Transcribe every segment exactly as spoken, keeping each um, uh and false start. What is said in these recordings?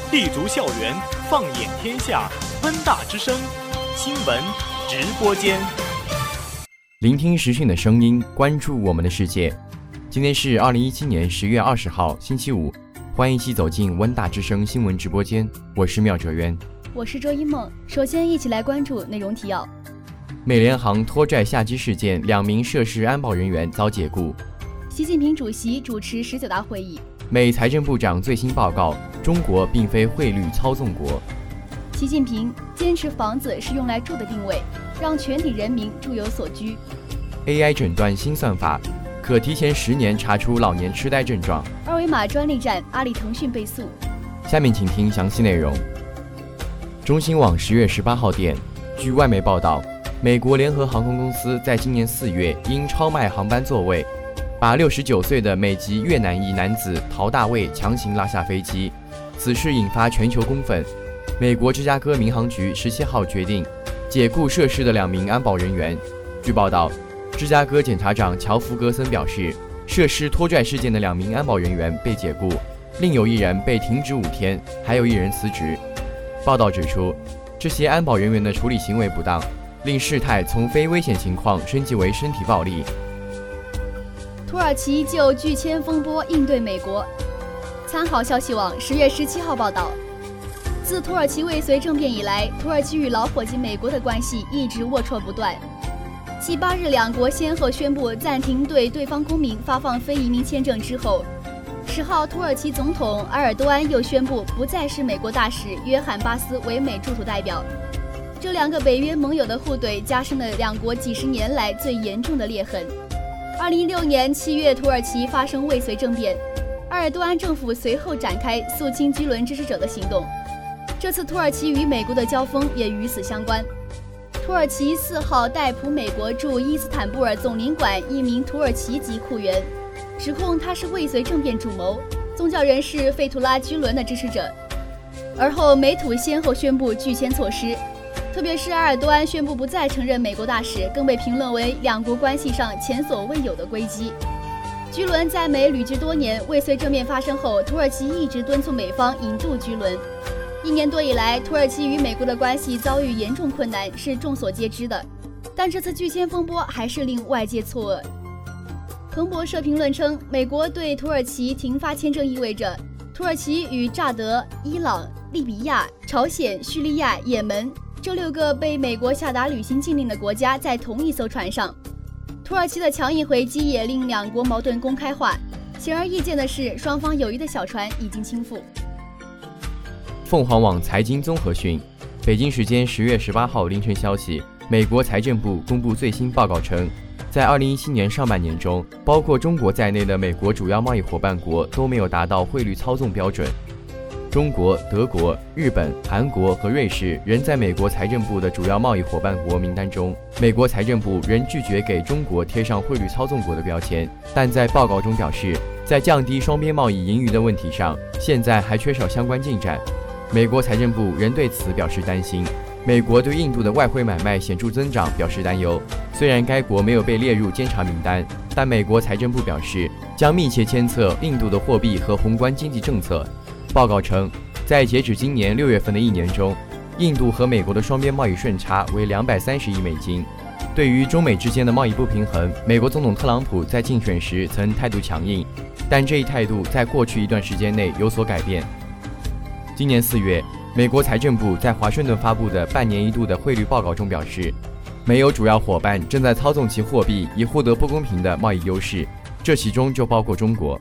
立足校园，放眼天下，温大之声新闻直播间。 聆听时讯的声音，关注我们的世界。今天是二零一七年十月二十号，星期五，欢迎一起走进温大之声新闻直播间，我是妙哲渊， 我是周一梦。首先，一起来关注内容提要。 美联航拖拽下机事件，两名涉事安保人员遭解雇。 习近平主席主持十九大会议。 美财政部长最新报告，中国并非汇率操纵国。 习近平坚持房子是用来住的定位，让全体人民住有所居。 A I 诊断新算法，可提前十年查出老年痴呆症状。 二维码专利战，阿里、腾讯被诉。 下面请听详细内容。中新网十月十八号电，据外媒报道，美国联合航空公司在今年四月因超卖航班座位，把六十九岁的美籍越南裔男子陶大卫强行拉下飞机，此事引发全球公愤。美国芝加哥民航局十七号决定解雇涉事的两名安保人员。据报道，芝加哥检察长乔弗格森表示，涉事拖拽事件的两名安保人员被解雇，另有一人被停职五天，还有一人辞职。报道指出，这些安保人员的处理行为不当，令事态从非危险情况升级为身体暴力。 土耳其就拒签风波应对美国。参考消息网十月十七号报道，自土耳其未遂政变以来，土耳其与老伙计美国的关系一直龌龊不断。继八日两国先后宣布暂停对对方公民发放非移民签证之后，十号土耳其总统埃尔多安又宣布不再视美国大使约翰巴斯为美驻土代表。这两个北约盟友的互怼加深了两国几十年来最严重的裂痕。二零一六年七月，土耳其发生未遂政变，埃尔多安政府随后展开肃清居伦支持者的行动。这次土耳其与美国的交锋也与此相关。土耳其四号逮捕美国驻伊斯坦布尔总领馆一名土耳其籍雇员，指控他是未遂政变主谋、宗教人士费图拉·居伦的支持者。而后美土先后宣布拒签措施，特别是埃尔多安宣布不再承认美国大使，更被评论为两国关系上前所未有的危机。居伦在美旅居多年，未遂政变发生后，土耳其一直敦促美方引渡居伦。一年多以来，土耳其与美国的关系遭遇严重困难，是众所皆知的。但这次拒签风波还是令外界错愕。彭博社评论称，美国对土耳其停发签证意味着土耳其与乍得、伊朗、利比亚、朝鲜、叙利亚、也门这六个被美国下达旅行禁令的国家在同一艘船上。土耳其的强硬回击也令两国矛盾公开化。显而易见的是，双方友谊的小船已经倾覆。 凤凰网财经综合讯，北京时间十月十八号凌晨消息，美国财政部公布最新报告称，在二零一七年上半年中，包括中国在内的美国主要贸易伙伴国都没有达到汇率操纵标准。中国、德国、日本、韩国和瑞士仍在美国财政部的主要贸易伙伴国名单中。美国财政部仍拒绝给中国贴上汇率操纵国的标签，但在报告中表示，在降低双边贸易盈余的问题上，现在还缺少相关进展。美国财政部仍对此表示担心。美国对印度的外汇买卖显著增长表示担忧。虽然该国没有被列入监察名单，但美国财政部表示将密切监测印度的货币和宏观经济政策。报告称，在截止今年六月份的一年中，印度和美国的双边贸易顺差为两百三十亿美金。对于中美之间的贸易不平衡，美国总统特朗普在竞选时曾态度强硬，但这一态度在过去一段时间内有所改变。今年四月，美国财政部在华盛顿发布的半年一度的汇率报告中表示，没有主要伙伴正在操纵其货币以获得不公平的贸易优势，这其中就包括中国。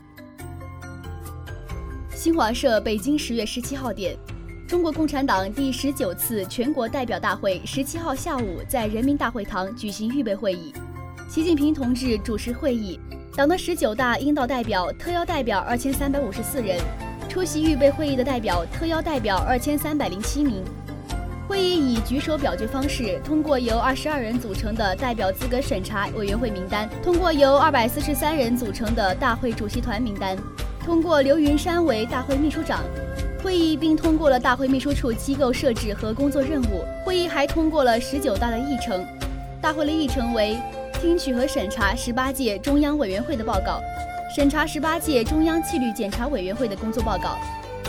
新华社北京十月十七号电，中国共产党第十九次全国代表大会十七号下午在人民大会堂举行预备会议，习近平同志主持会议，党的十九大应道代表、特邀代表二千三百五十四人。出席预备会议的代表、特邀代表二千三百零七名。会议以举手表决方式通过由二十二人组成的代表资格审查委员会名单，通过由二百四十三人组成的大会主席团名单，通过刘云山为大会秘书长。会议并通过了大会秘书处机构设置和工作任务。会议还通过了十九大的议程。大会的议程为：听取和审查十八届中央委员会的报告。审查十八届中央纪律检查委员会的工作报告，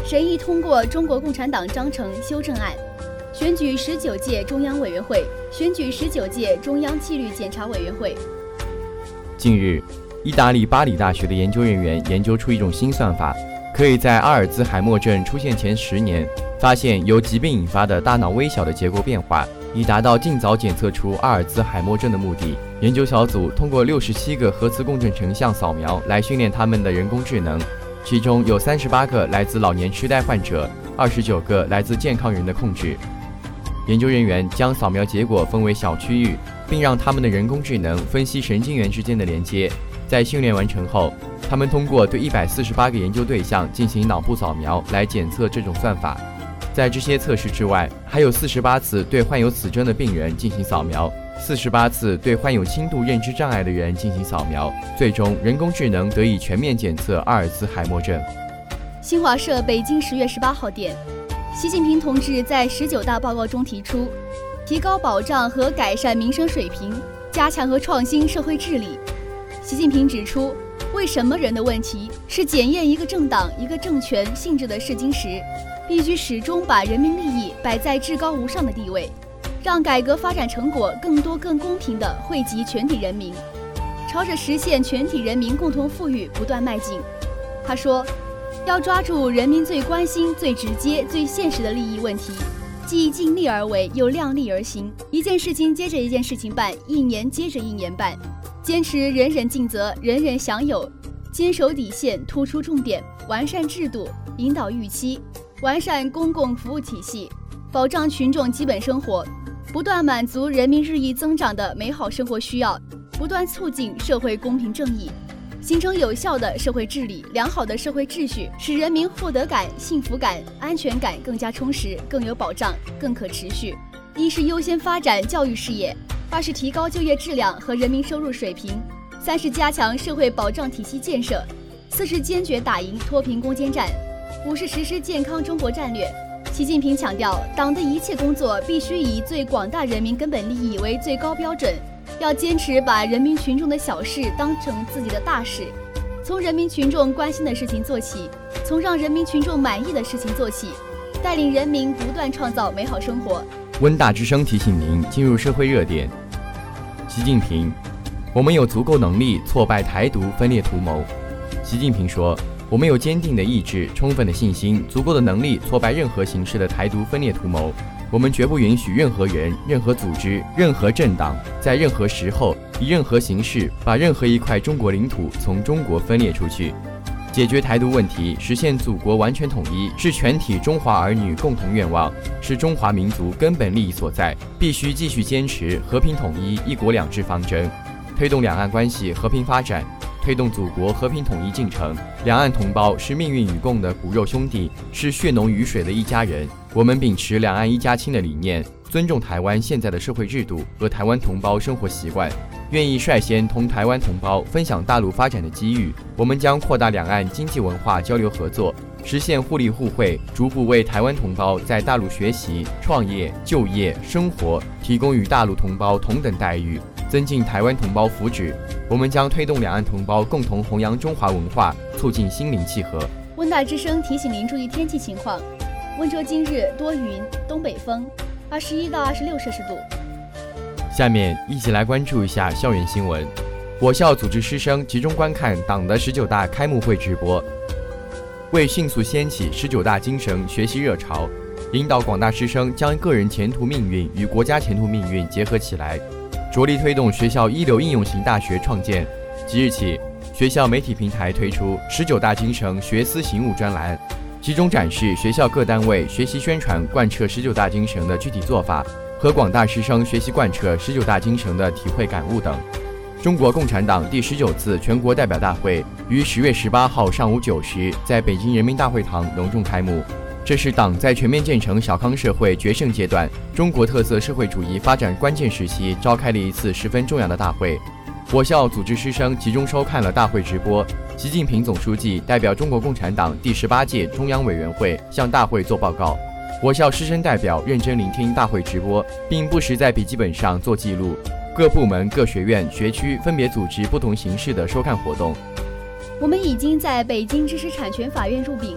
审议通过中国共产党章程修正案，选举十九届中央委员会，选举十九届中央纪律检查委员会。 近日，意大利巴黎大学的研究人员研究出一种新算法，可以在阿尔兹海默症出现前十年，发现由疾病引发的大脑微小的结构变化，以达到尽早检测出阿尔兹海默症的目的。研究小组通过六十七个核磁共振成像扫描来训练他们的人工智能，其中有三十八个来自老年痴呆患者，二十九个来自健康人的控制。研究人员将扫描结果分为小区域，并让他们的人工智能分析神经元之间的连接。在训练完成后，他们通过对一百四十八个研究对象进行脑部扫描来检测这种算法。在这些测试之外，还有四十八次对患有此症的病人进行扫描，四十八次对患有轻度认知障碍的人进行扫描，最终人工智能得以全面检测阿尔兹海默症。 新华社北京十月十八号电，习近平同志在十九大报告中提出，提高保障和改善民生水平，加强和创新社会治理。习近平指出，为什么人的问题是检验一个政党、一个政权性质的试金石，必须始终把人民利益摆在至高无上的地位，让改革发展成果更多更公平地惠及全体人民，朝着实现全体人民共同富裕不断迈进。他说，要抓住人民最关心、最直接、最现实的利益问题，既尽力而为，又量力而行，一件事情接着一件事情办，一年接着一年办，坚持人人尽责、人人享有，坚守底线，突出重点，完善制度，引导预期，完善公共服务体系，保障群众基本生活，不断满足人民日益增长的美好生活需要，不断促进社会公平正义，形成有效的社会治理、良好的社会秩序，使人民获得感、幸福感、安全感更加充实、更有保障、更可持续。一是优先发展教育事业，二是提高就业质量和人民收入水平，三是加强社会保障体系建设，四是坚决打赢脱贫攻坚战，五是实施健康中国战略。习近平强调，党的一切工作必须以最广大人民根本利益为最高标准，要坚持把人民群众的小事当成自己的大事，从人民群众关心的事情做起，从让人民群众满意的事情做起，带领人民不断创造美好生活。 温大之声提醒您进入社会热点。习近平，我们有足够能力挫败台独分裂图谋。习近平说，我们有坚定的意志、充分的信心、足够的能力挫败任何形式的台独分裂图谋。我们绝不允许任何人、任何组织、任何政党在任何时候以任何形式把任何一块中国领土从中国分裂出去。解决台独问题，实现祖国完全统一，是全体中华儿女共同愿望，是中华民族根本利益所在，必须继续坚持和平统一、一国两制方针，推动两岸关系和平发展，推动祖国和平统一进程。两岸同胞是命运与共的骨肉兄弟，是血浓于水的一家人。我们秉持两岸一家亲的理念，尊重台湾现在的社会制度和台湾同胞生活习惯，愿意率先同台湾同胞分享大陆发展的机遇。我们将扩大两岸经济文化交流合作，实现互利互惠，逐步为台湾同胞在大陆学习、创业、就业、生活提供与大陆同胞同等待遇，增进台湾同胞福祉。我们将推动两岸同胞共同弘扬中华文化，促进心灵契合。 温大之声提醒您注意天气情况：温州今日多云，东北风，二十一到二十六摄氏度。 下面一起来关注一下校园新闻。我校组织师生集中观看党的十九大开幕会直播，为迅速掀起十九大精神学习热潮，引导广大师生将个人前途命运与国家前途命运结合起来，着力推动学校一流应用型大学创建。即日起，学校媒体平台推出十九大精神学思行悟专栏，集中展示学校各单位学习宣传贯彻十九大精神的具体做法和广大师生学习贯彻十九大精神的体会感悟等。中国共产党第十九次全国代表大会于十月十八号上午九时在北京人民大会堂隆重开幕。这是党在全面建成小康社会决胜阶段、中国特色社会主义发展关键时期召开了一次十分重要的大会。我校组织师生集中收看了大会直播。习近平总书记代表中国共产党第十八届中央委员会向大会作报告。我校师生代表认真聆听大会直播，并不时在笔记本上做记录。各部门、各学院、学区分别组织不同形式的收看活动。 我们已经在北京知识产权法院入禀，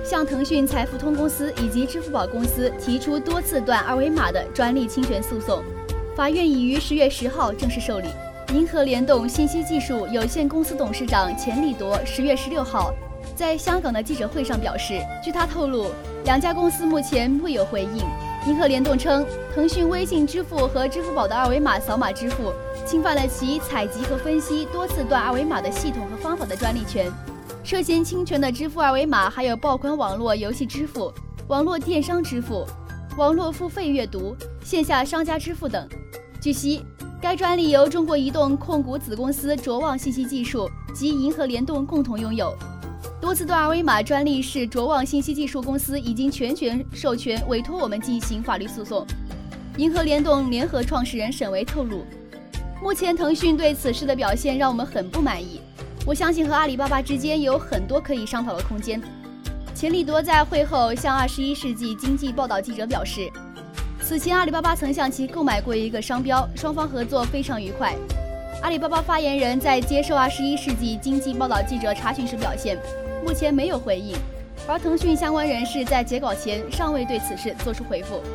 向腾讯财付通公司以及支付宝公司提出多次段二维码的专利侵权诉讼。法院已于十月十号正式受理。银河联动信息技术有限公司董事长钱立铎十月十六号在香港的记者会上表示，据他透露，两家公司目前未有回应。银河联动称，腾讯微信支付和支付宝的二维码扫码支付侵犯了其采集和分析多次段二维码的系统和方法的专利权。涉嫌侵权的支付二维码还有爆款网络游戏支付、网络电商支付、网络付费阅读、线下商家支付等。据悉，该专利由中国移动控股子公司卓望信息技术及银河联动共同拥有。多次段二维码专利是卓望信息技术公司已经全权授权委托我们进行法律诉讼。银河联动联合创始人沈维透露，目前腾讯对此事的表现让我们很不满意，我相信和阿里巴巴之间有很多可以商讨的空间。钱立铎在会后向二十一世纪经济报道记者表示，此前阿里巴巴曾向其购买过一个商标，双方合作非常愉快。阿里巴巴发言人在接受二十一世纪经济报道记者查询时表现，目前没有回应，而腾讯相关人士在截稿前尚未对此事作出回复。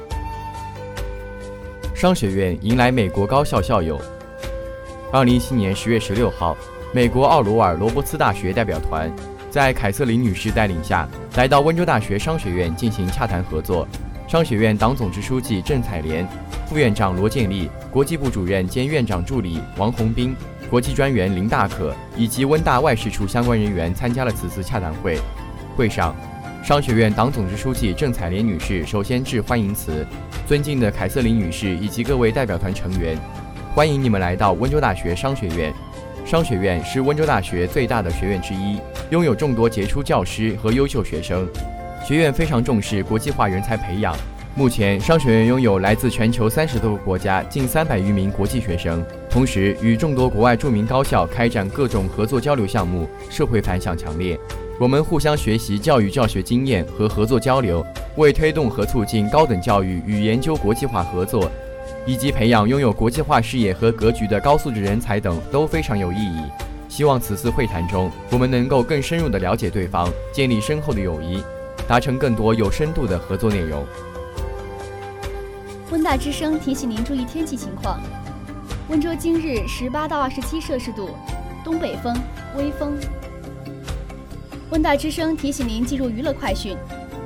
商学院迎来美国高校校友。二零一七年十月十六号，美国奥罗尔罗伯茨大学代表团在凯瑟琳女士带领下，来到温州大学商学院进行洽谈合作。商学院党总支书记郑彩莲、副院长罗建立、国际部主任兼院长助理王宏斌、国际专员林大可以及温大外事处相关人员参加了此次洽谈会。会上，商学院党总支书记郑彩莲女士首先致欢迎词：尊敬的凯瑟琳女士以及各位代表团成员，欢迎你们来到温州大学商学院。商学院是温州大学最大的学院之一，拥有众多杰出教师和优秀学生。学院非常重视国际化人才培养。目前，商学院拥有来自全球三十多个国家近三百余名国际学生，同时与众多国外著名高校开展各种合作交流项目，社会反响强烈。我们互相学习教育教学经验和合作交流，为推动和促进高等教育与研究国际化合作，以及培养拥有国际化视野和格局的高素质人才等都非常有意义。希望此次会谈中，我们能够更深入地了解对方，建立深厚的友谊，达成更多有深度的合作内容。 温大之声提醒您注意天气情况。温州今日十八到二十七摄氏度，东北风，微风。温大之声提醒您进入娱乐快讯。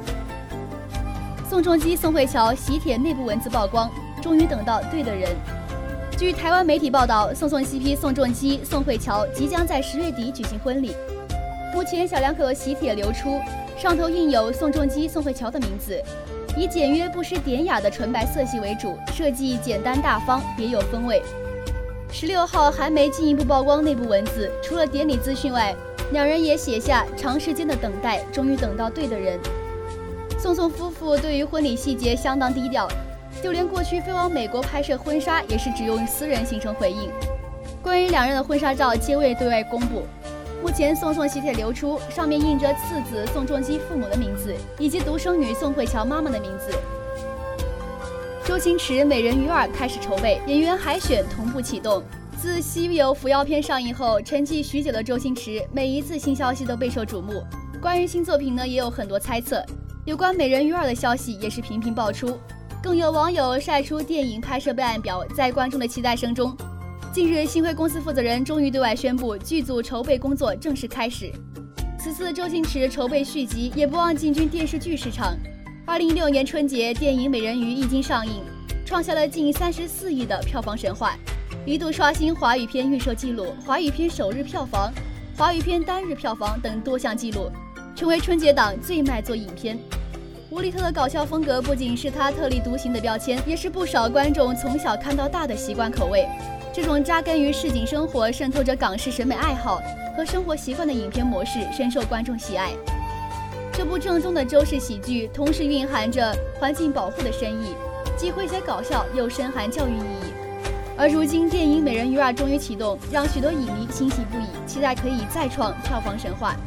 宋仲基、宋慧乔喜帖内部文字曝光，终于等到对的人。据台湾媒体报道，宋宋 C P 宋仲基、宋慧乔即将在十月底举行婚礼。目前小两口的喜帖流出，上头印有宋仲基、宋慧乔的名字，以简约不失典雅的纯白色系为主，设计简单大方，别有风味。十六号还没进一步曝光内部文字，除了典礼资讯外，两人也写下长时间的等待，终于等到对的人。宋宋夫妇对于婚礼细节相当低调，就连过去飞往美国拍摄婚纱也是只用私人行程回应。关于两人的婚纱照皆未对外公布。目前宋宋喜帖流出，上面印着次子宋仲基父母的名字，以及独生女宋慧乔妈妈的名字。周星驰《美人鱼二》开始筹备，演员海选同步启动。自《西游伏妖篇》上映后，沉寂许久的周星驰，每一次新消息都备受瞩目。关于新作品呢，也有很多猜测。有关《美人鱼二》的消息也是频频爆出，更有网友晒出电影拍摄备案表，在观众的期待声中。近日，星辉公司负责人终于对外宣布，剧组筹备工作正式开始。此次周星驰筹备续集，也不忘进军电视剧市场。二零一六年春节，电影《美人鱼》一经上映，创下了近三十四亿的票房神话，一度刷新华语片预售纪录、华语片首日票房、华语片单日票房等多项纪录，成为春节档最卖座影片。无厘头的搞笑风格不仅是他特立独行的标签，也是不少观众从小看到大的习惯口味。这种扎根于市井生活、渗透着港式审美爱好和生活习惯的影片模式，深受观众喜爱。这部正宗的周氏喜剧，同时蕴含着环境保护的深意，既诙谐搞笑，又深含教育意义。而如今电影《美人鱼二》终于启动，让许多影迷欣喜不已，期待可以再创票房神话。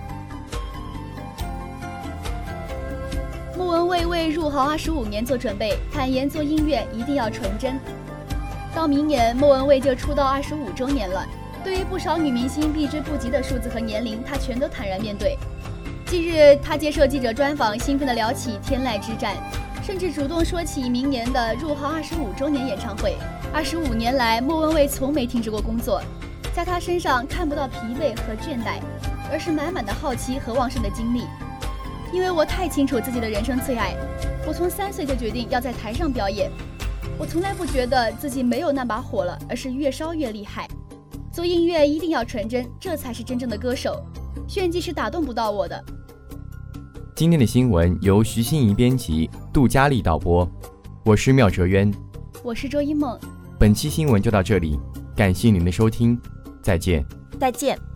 莫文蔚为入行二十五年做准备，坦言做音乐一定要纯真。到明年，莫文蔚就出道二十五周年了。对于不少女明星避之不及的数字和年龄，她全都坦然面对。 近日，他接受记者专访，兴奋地聊起天籁之战，甚至主动说起明年的入行二十五周年演唱会。二十五年来，莫文蔚从没停止过工作，在他身上看不到疲惫和倦怠，而是满满的好奇和旺盛的精力。因为我太清楚自己的人生最爱，我从三岁就决定要在台上表演。我从来不觉得自己没有那把火了，而是越烧越厉害。做音乐一定要纯真，这才是真正的歌手。炫技是打动不到我的。 今天的新闻由徐欣怡编辑，杜佳丽导播，我是妙哲渊， 我是周一梦。 本期新闻就到这里，感谢您的收听，再见。 再见。